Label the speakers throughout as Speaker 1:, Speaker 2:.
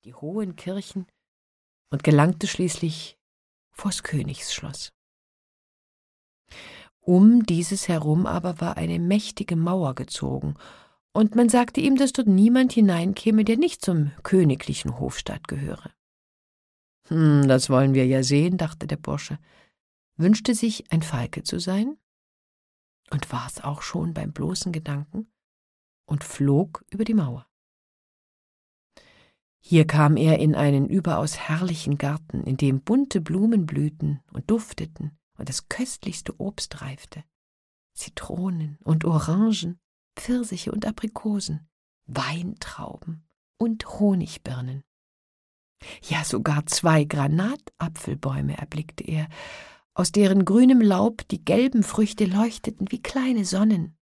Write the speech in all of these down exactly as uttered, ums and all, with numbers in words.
Speaker 1: die hohen Kirchen und gelangte schließlich vors Königsschloss. Um dieses herum aber war eine mächtige Mauer gezogen, und man sagte ihm, dass dort niemand hineinkäme, der nicht zum königlichen Hofstaat gehöre. »Hm, das wollen wir ja sehen«, dachte der Bursche, wünschte sich, ein Falke zu sein, und war es auch schon beim bloßen Gedanken, und flog über die Mauer. Hier kam er in einen überaus herrlichen Garten, in dem bunte Blumen blühten und dufteten und das köstlichste Obst reifte. Zitronen und Orangen, Pfirsiche und Aprikosen, Weintrauben und Honigbirnen. Ja, sogar zwei Granatapfelbäume erblickte er, aus deren grünem Laub die gelben Früchte leuchteten wie kleine Sonnen.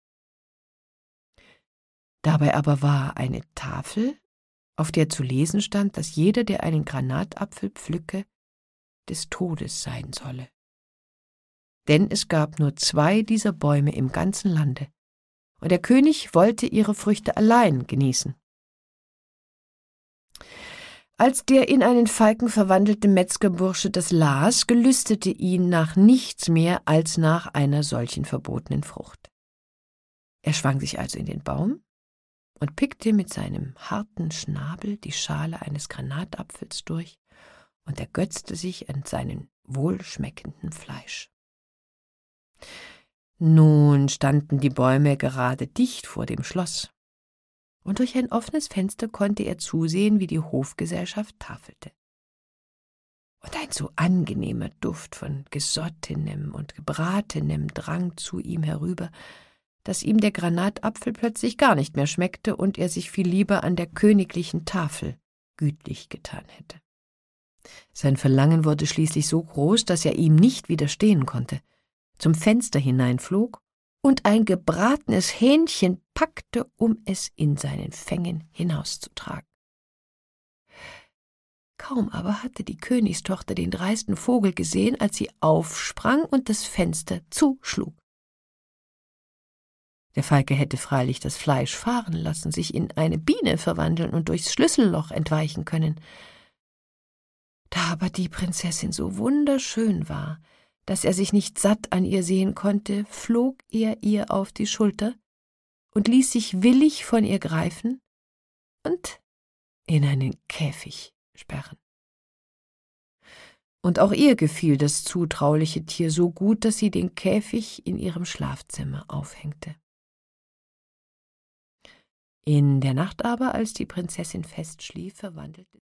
Speaker 1: Dabei aber war eine Tafel, auf der zu lesen stand, dass jeder, der einen Granatapfel pflücke, des Todes sein solle. Denn es gab nur zwei dieser Bäume im ganzen Lande, und der König wollte ihre Früchte allein genießen. Als der in einen Falken verwandelte Metzgerbursche das las, gelüstete ihn nach nichts mehr als nach einer solchen verbotenen Frucht. Er schwang sich also in den Baum und pickte mit seinem harten Schnabel die Schale eines Granatapfels durch und ergötzte sich an seinem wohlschmeckenden Fleisch. Nun standen die Bäume gerade dicht vor dem Schloss, und durch ein offenes Fenster konnte er zusehen, wie die Hofgesellschaft tafelte. Und ein so angenehmer Duft von Gesottenem und Gebratenem drang zu ihm herüber, dass ihm der Granatapfel plötzlich gar nicht mehr schmeckte und er sich viel lieber an der königlichen Tafel gütlich getan hätte. Sein Verlangen wurde schließlich so groß, dass er ihm nicht widerstehen konnte, zum Fenster hineinflog und ein gebratenes Hähnchen packte, um es in seinen Fängen hinauszutragen. Kaum aber hatte die Königstochter den dreisten Vogel gesehen, als sie aufsprang und das Fenster zuschlug. Der Falke hätte freilich das Fleisch fahren lassen, sich in eine Biene verwandeln und durchs Schlüsselloch entweichen können. Da aber die Prinzessin so wunderschön war, dass er sich nicht satt an ihr sehen konnte, flog er ihr auf die Schulter und ließ sich willig von ihr greifen und in einen Käfig sperren. Und auch ihr gefiel das zutrauliche Tier so gut, dass sie den Käfig in ihrem Schlafzimmer aufhängte. In der Nacht aber, als die Prinzessin fest schlief, verwandelte